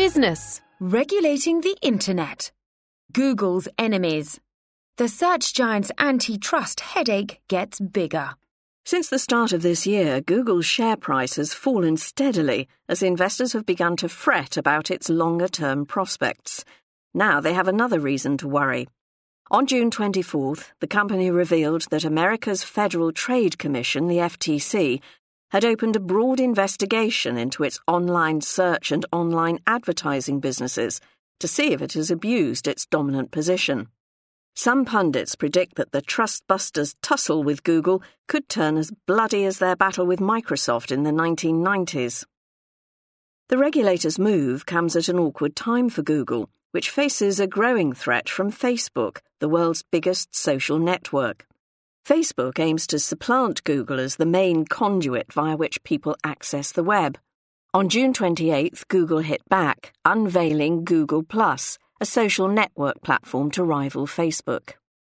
Business. Regulating the Internet. Google's enemies. The search giant's antitrust headache gets bigger. Since the start of this year, Google's share price has fallen steadily as investors have begun to fret about its longer-term prospects. Now they have another reason to worry. On June 24th, the company revealed that America's Federal Trade Commission, the FTC, had opened a broad investigation into its online search and online advertising businesses to see if it has abused its dominant position. Some pundits predict that the trustbusters' tussle with Google could turn as bloody as their battle with Microsoft in the 1990s. The regulator's move comes at an awkward time for Google, which faces a growing threat from Facebook, the world's biggest social network. Facebook aims to supplant Google as the main conduit via which people access the web. On June 28th, Google hit back, unveiling Google+, a social network platform to rival Facebook.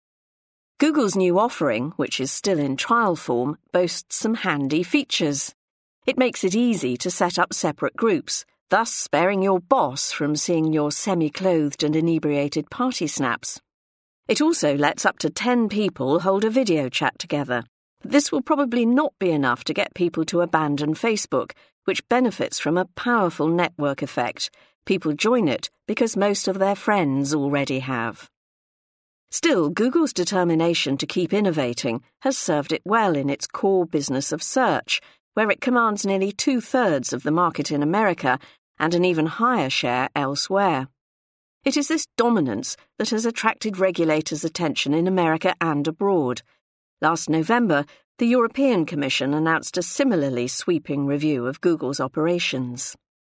Google's new offering, which is still in trial form, boasts some handy features. It makes it easy to set up separate groups, thus sparing your boss from seeing your semi-clothed and inebriated party snaps. It also lets up to 10 people hold a video chat together. This will probably not be enough to get people to abandon Facebook, which benefits from a powerful network effect. People join it because most of their friends already have. Still, Google's determination to keep innovating has served it well in its core business of search, where it commands nearly 2/3 of the market in America and an even higher share elsewhere. It is this dominance that has attracted regulators' attention in America and abroad. Last November, the European Commission announced a similarly sweeping review of Google's operations.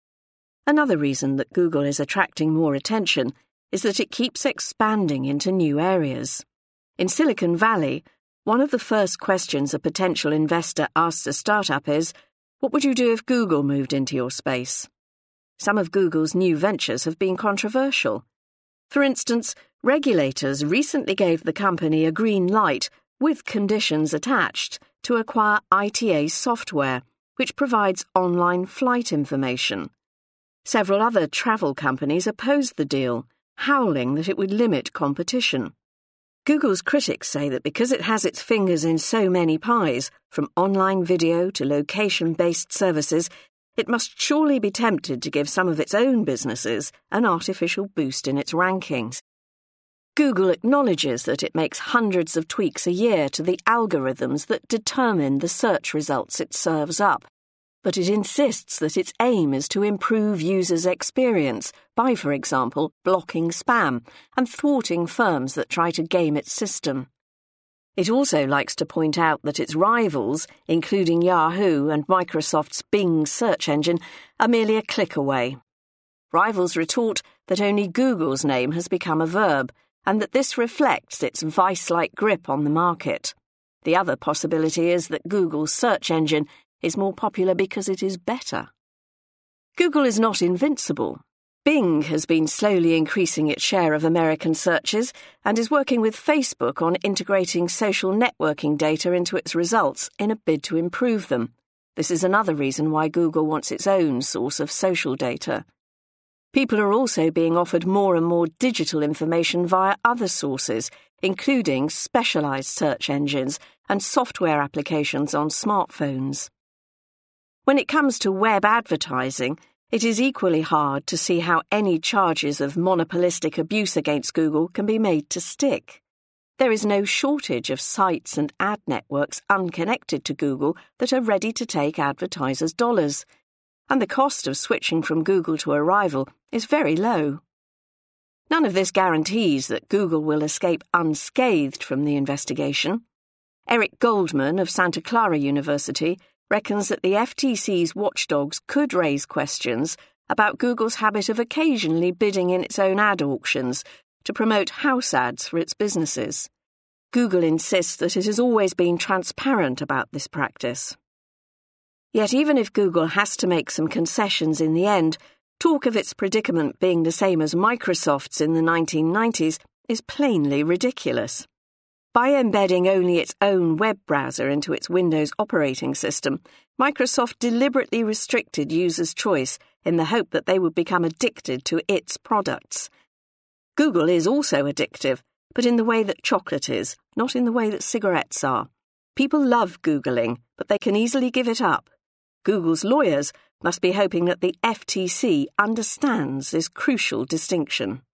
Another reason that Google is attracting more attention is that it keeps expanding into new areas. In Silicon Valley, one of the first questions a potential investor asks a startup is, "What would you do if Google moved into your space?" Some of Google's new ventures have been controversial. For instance, regulators recently gave the company a green light, with conditions attached, to acquire ITA Software, which provides online flight information. Several other travel companies opposed the deal, howling that it would limit competition. Google's critics say that because it has its fingers in so many pies, from online video to location-based services, it must surely be tempted to give some of its own businesses an artificial boost in its rankings. Google acknowledges that it makes hundreds of tweaks a year to the algorithms that determine the search results it serves up, but it insists that its aim is to improve users' experience by, for example, blocking spam and thwarting firms that try to game its system. It also likes to point out that its rivals, including Yahoo and Microsoft's Bing search engine, are merely a click away. Rivals retort that only Google's name has become a verb, and that this reflects its vice-like grip on the market. The other possibility is that Google's search engine is more popular because it is better. Google is not invincible. Bing has been slowly increasing its share of American searches and is working with Facebook on integrating social networking data into its results in a bid to improve them. This is another reason why Google wants its own source of social data. People are also being offered more and more digital information via other sources, including specialized search engines and software applications on smartphones. When it comes to web advertising, it is equally hard to see how any charges of monopolistic abuse against Google can be made to stick. There is no shortage of sites and ad networks unconnected to Google that are ready to take advertisers' dollars, and the cost of switching from Google to a rival is very low. None of this guarantees that Google will escape unscathed from the investigation. Eric Goldman of Santa Clara University reckons that the FTC's watchdogs could raise questions about Google's habit of occasionally bidding in its own ad auctions to promote house ads for its businesses. Google insists that it has always been transparent about this practice. Yet even if Google has to make some concessions in the end, talk of its predicament being the same as Microsoft's in the 1990s is plainly ridiculous. By embedding only its own web browser into its Windows operating system, Microsoft deliberately restricted users' choice in the hope that they would become addicted to its products. Google is also addictive, but in the way that chocolate is, not in the way that cigarettes are. People love Googling, but they can easily give it up. Google's lawyers must be hoping that the FTC understands this crucial distinction.